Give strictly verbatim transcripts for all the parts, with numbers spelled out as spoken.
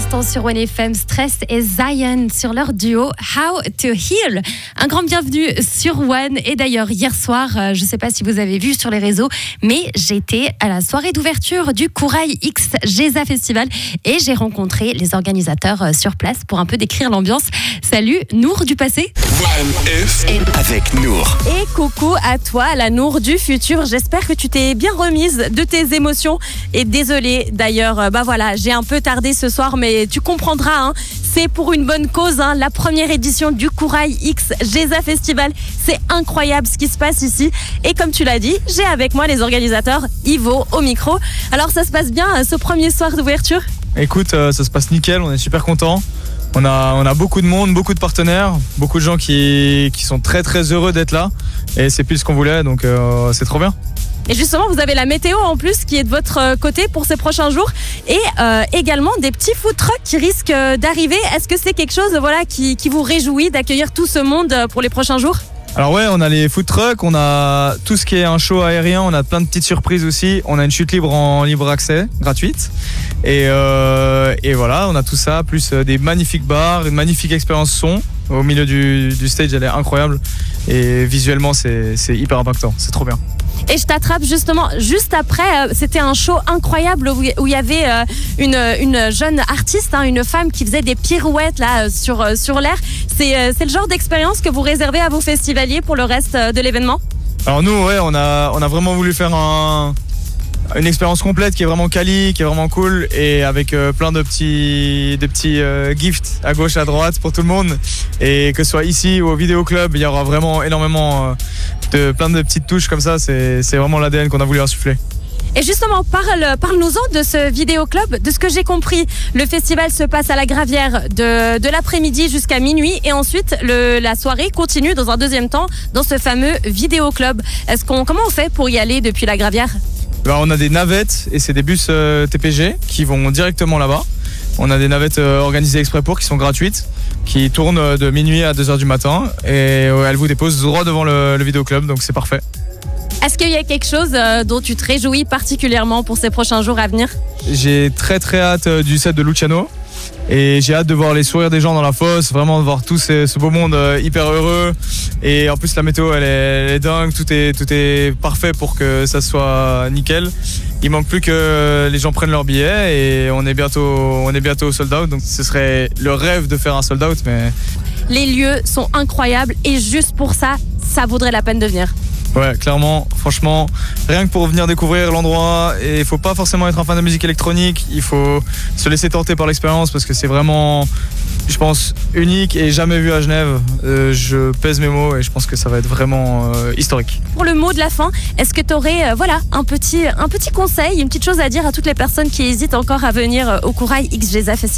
l'instant sur One F M, Stress et Zion sur leur duo How to Heal. Un grand bienvenue sur One. Et d'ailleurs, hier soir, je ne sais pas si vous avez vu sur les réseaux, mais j'étais à la soirée d'ouverture du Courail X Geza Festival et j'ai rencontré les organisateurs sur place pour un peu décrire l'ambiance. Salut, Nour du passé. One F M avec Nour. Et coucou à toi, la Nour du futur. J'espère que tu t'es bien remise de tes émotions. Et désolée, d'ailleurs, bah voilà, j'ai un peu tardé ce soir, mais tu comprendras, hein, c'est pour une bonne cause, hein, la première édition du Courail X Geza Festival. C'est incroyable ce qui se passe ici. Et comme tu l'as dit, j'ai avec moi les organisateurs, Ivo au micro. Alors ça se passe bien ce premier soir d'ouverture ? Écoute, euh, ça se passe nickel, on est super contents. On a, on a beaucoup de monde, beaucoup de partenaires, beaucoup de gens qui, qui sont très très heureux d'être là. Et c'est plus ce qu'on voulait, donc euh, c'est trop bien. Et justement, vous avez la météo en plus qui est de votre côté pour ces prochains jours et euh, également des petits food trucks qui risquent d'arriver. Est-ce que c'est quelque chose voilà, qui, qui vous réjouit d'accueillir tout ce monde pour les prochains jours ? Alors ouais, on a les food trucks, on a tout ce qui est un show aérien, on a plein de petites surprises aussi. On a une chute libre en libre accès, gratuite. Et, euh, et voilà, on a tout ça, plus des magnifiques bars, une magnifique expérience son. Au milieu du, du stage, elle est incroyable. Et visuellement, c'est, c'est hyper impactant, c'est trop bien. Et je t'attrape justement juste après, c'était un show incroyable où il y avait une, une jeune artiste, hein, une femme qui faisait des pirouettes là, sur, sur l'air. C'est, c'est le genre d'expérience que vous réservez à vos festivaliers pour le reste de l'événement ? Alors nous, ouais, on a, on a vraiment voulu faire un, une expérience complète qui est vraiment quali, qui est vraiment cool et avec euh, plein de petits, de petits euh, gifts à gauche, à droite pour tout le monde. Et que ce soit ici ou au Vidéo Club, il y aura vraiment énormément de plein de petites touches comme ça. C'est, c'est vraiment l'A D N qu'on a voulu insuffler. Et justement, parle, parle-nous-en de ce Vidéo Club. De ce que j'ai compris, le festival se passe à la Gravière de, de l'après-midi jusqu'à minuit et ensuite le, la soirée continue dans un deuxième temps dans ce fameux Vidéo Club. Est-ce qu'on, comment on fait pour y aller depuis la Gravière ? Ben, on a des navettes et c'est des bus euh, T P G qui vont directement là-bas. On a des navettes euh, organisées exprès pour qui sont gratuites, qui tournent de minuit à deux heures du matin et euh, elles vous déposent droit devant le, le Vidéo Club, donc c'est parfait. Est-ce qu'il y a quelque chose euh, dont tu te réjouis particulièrement pour ces prochains jours à venir ? J'ai très très hâte euh, du set de Luciano et j'ai hâte de voir les sourires des gens dans la fosse, vraiment de voir tout ce, ce beau monde euh, hyper heureux. Et en plus la météo elle est, elle est dingue, tout est, tout est parfait pour que ça soit nickel. Il manque plus que les gens prennent leur billet et on est bientôt, on est bientôt au sold out, donc ce serait le rêve de faire un sold out. Mais... Les lieux sont incroyables et juste pour ça, ça vaudrait la peine de venir. Ouais, clairement, franchement, rien que pour venir découvrir l'endroit, et il faut pas forcément être un fan de musique électronique, il faut se laisser tenter par l'expérience parce que c'est vraiment, je pense, unique et jamais vu à Genève. Euh, je pèse mes mots et je pense que ça va être vraiment euh, historique. Pour le mot de la fin, est-ce que tu aurais euh, voilà, un, petit, un petit conseil, une petite chose à dire à toutes les personnes qui hésitent encore à venir euh, au Courail X Geza Festival ?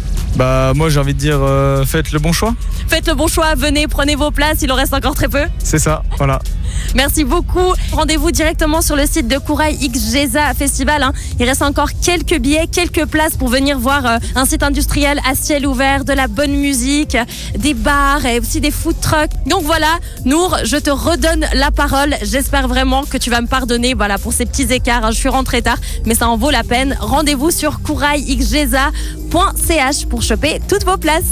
Bah moi j'ai envie de dire euh, faites le bon choix. Faites le bon choix, venez, prenez vos places, il en reste encore très peu. C'est ça, voilà. Merci beaucoup. Rendez-vous directement sur le site de Courail X Geza Festival. Hein. Il reste encore quelques billets, quelques places pour venir voir euh, un site industriel à ciel ouvert, de la bonne musique, des bars et aussi des food trucks. Donc voilà, Nour, je te redonne la parole. J'espère vraiment que tu vas me pardonner voilà, pour ces petits écarts. Hein. Je suis rentrée tard, mais ça en vaut la peine. Rendez-vous sur courail x geza point c h pour choper toutes vos places.